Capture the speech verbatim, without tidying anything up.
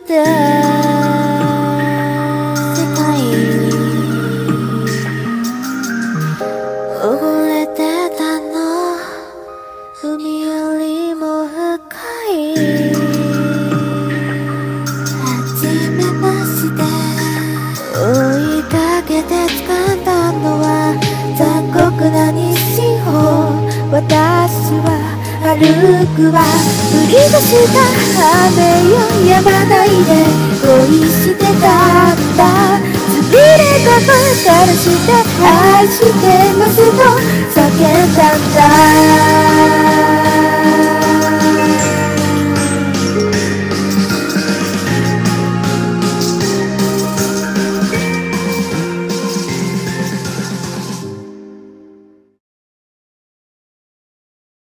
た世界に溺れてたの、海よりも深い。初めまして追いかけて掴んだのは残酷な日常。私は歩くわ、降り出した雨よ止まないで恋してたんだ。つぶれたばかりして愛してますと叫んだんだ。